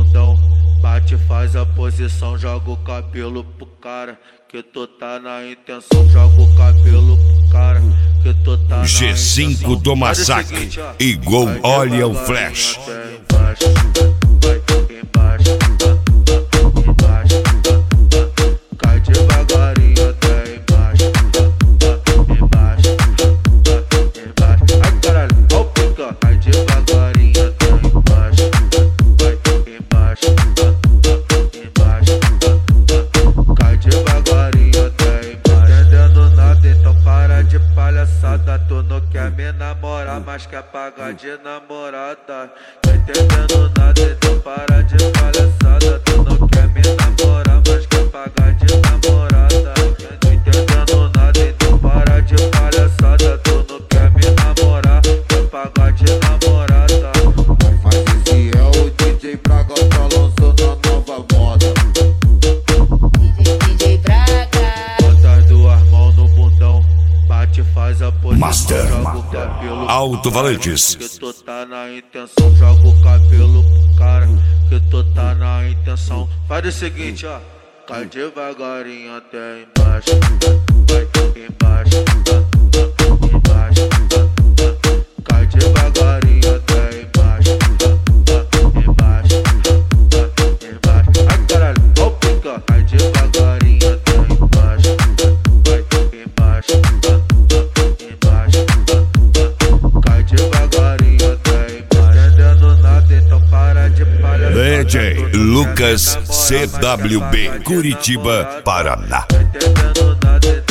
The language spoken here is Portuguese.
bundão. Bate, faz a posição, joga o cabelo pro cara. Que tu tá na intenção, joga o cabelo pro cara. Que tu tá na G5 intenção. do massacre, igual olha o flash. Cai devagarinho até embaixo. Embaixo. Ai caralho, ó o pica. Cai devagarinho até embaixo. Vai embaixo. Embaixo. Cai devagarinho até embaixo. Entendendo nada, então para de palhaçada. Tu não quer me namorar, mas quer pagar de namorada. Tá entendendo nada, então para de palhaçada. Tu não quer me namorar, mas quer pagar de namorada. Não entendendo nada, então para de palhaçada. Tu não quer me namorar, quer pagar de namorada. Mas esse é o DJ Braga, tá lançando a nova moda. DJ Braga. Bota as duas mãos no bundão. Bate, faz a posição, Master, joga o cabelo. Alto-Valentes. Que tu tá na intenção, joga o cabelo pro cara. Que tu tá na intenção. Faz o seguinte, ó. Cai devagarinho até embaixo. Vai embaixo. Embaixo. Cai devagarinho até embaixo. Embaixo. Embaixo. Ai caralho, ó o pica. Cai devagarinho até embaixo. Vai embaixo. Embaixo. Cai devagarinho até embaixo. Entendendo nada, então para de palhaçada. DJ Lucas CWB, Curitiba, Paraná. Entendendo nada.